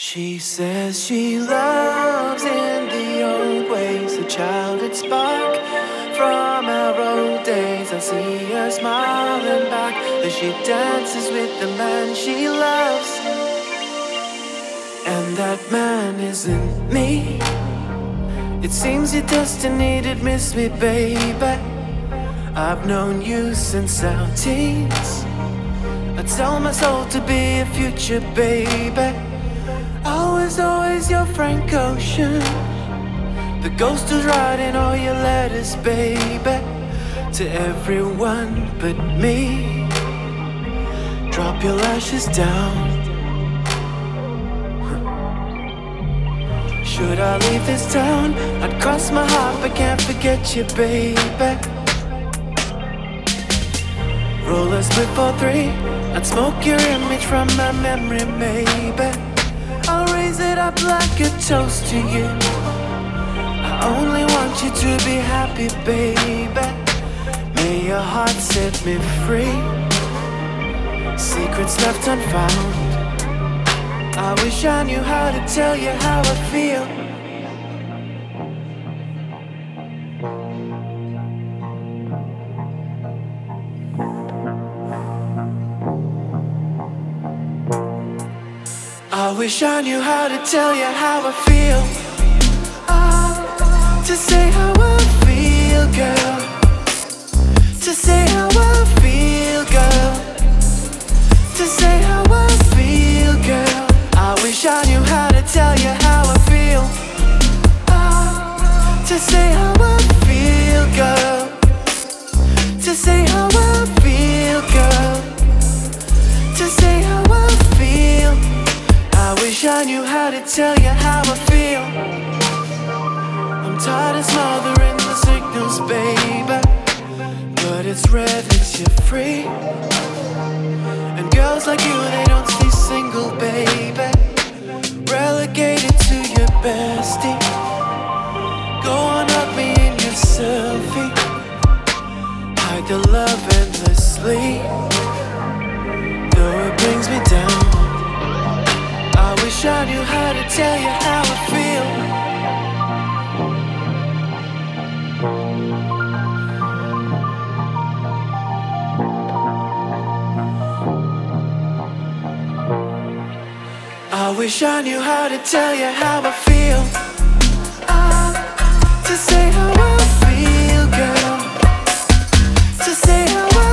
She says she loves in the old ways, a childhood spark from our old days. I see her smiling back as she dances with the man she loves. And that man isn't me. It seems your destiny did miss me, baby. I've known you since our teens. I tell my soul to be a future, baby. I was always your Frank Ocean, the ghost who's writing all your letters, baby, to everyone but me. Drop your lashes down. Should I leave this town? I'd cross my heart but can't forget you, baby. Roll a split for three. I'd smoke your image from my memory, maybe. I'll raise it up like a toast to you. I only want you to be happy, baby. May your heart set me free. Secrets left unfound. I wish I knew how to tell you how I feel. I wish I knew how to tell you how I feel. To say how I feel, girl. To say how I feel, girl. To say how I feel, girl. I wish I knew how to tell you how I feel. To say how I feel, girl. To say how I feel, girl. To say how I feel. I wish I knew how to tell you how I feel. I'm tired of smothering the signals, baby, but it's rare that you're free. And girls like you, they don't stay single, baby. Relegated to your bestie. Go on, hug me in your selfie. Hide the love endlessly, though it brings me down. I wish I knew how to tell you how I feel. I wish I knew how to tell you how I feel. To say how I feel, girl. To say how I